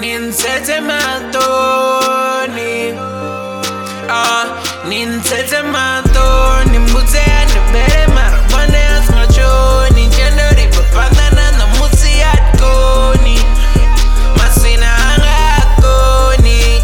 Nintete matoni, nintete matoni, mbutse andebere marabone asmachoni, chendori papandana na musi atkoni, masina hanga akoni,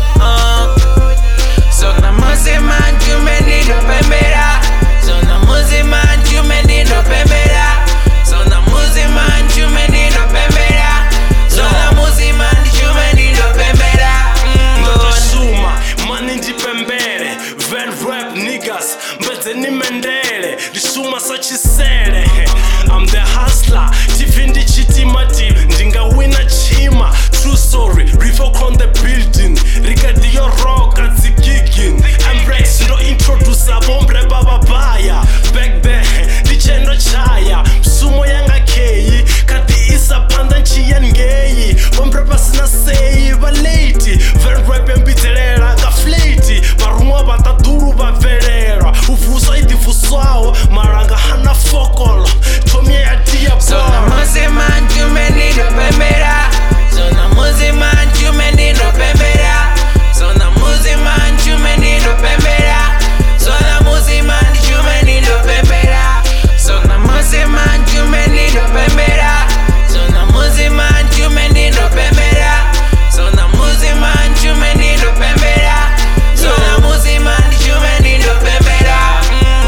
so na musi manjume nido pembera, so na musi manjume nido pembera, so na musi manjume nido pembera, so na musi manjume nido pembera. Suma, mani ndipembere, ven rap niggas, mbete ni mendele, lisuma sachisele. I'm the hustler, tifindi chitimati, ndinga wina chima. True story, river on the building, Rigadio rock at the gigging. Embrace, no introduce a bombre baba baya. Back there, dichendo chaya, sumo yanga kei, kati isa pandan chiyan gay. Bombre pasina say, valeti, ven rap mbitelera, gafleti, barumwa bataduru bavelera, ufusa idifusao, maranga hana fokolo, tomye yatia So na musi manjume nido pembera, so na musi manjume nido pembera, so na musi manjume nido pembera, so na musi manjume nido pembera, so na musi manjume nido pembera, so na musi manjume nido pembera, so na musi manjume nido pembera, so na musi manjume nido pembera.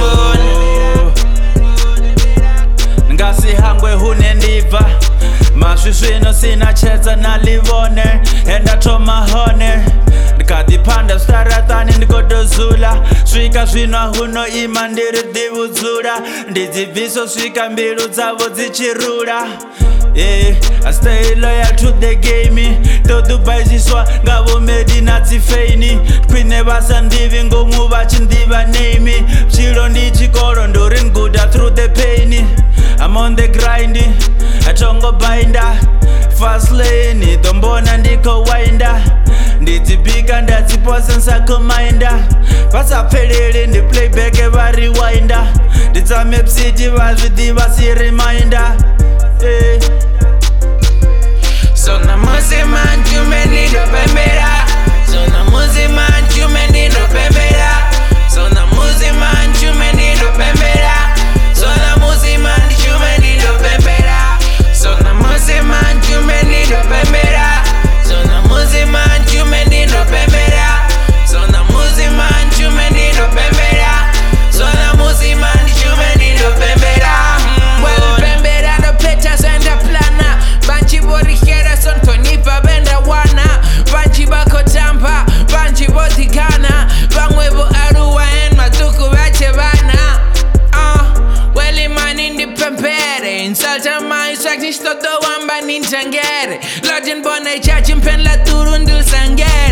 Ngasi hangwe hunendiva maswiswino sinacheza nalivone enda tomahone ndikadipanda starathani ndikodozula swika zvino huno ima ndiri divuzula ndidziviso swika mbilu dzavo dzichirula. I stay loyal to the game, todubaiziswa ngavomedi nadzifeini kwine vasandivi ngomu vachindiva name chiro ndichikoro ndorin guda through the pain. I'm on the grind, atongo binda fast lane, dombona ndiko winda ndidzibika ndadziposa nsakuminda vasapfelele ndi playback varewinda nditsamepsiti vazvidiva si reminder. So na musi manjume nido pembera, so na musi manjume nido pembera, so na musi manjume nido pembera, so na musi manjume nido pembera, so na musi manjume nido pembera, so na musi manjume nido pembera, so na musi manjume nido pembera, so na musi manjume nido pembera. Well pembera no pictures and the planner, banchi borikera son tonipa benda wana, banchi bako tampa, banchi botikana, bangwebo aruwa en matuku bache bana. Well imani ndi pembere, insalta mai swag nish todo wamba ninjangere, lodin bona ichachi mpen la turundil sangere.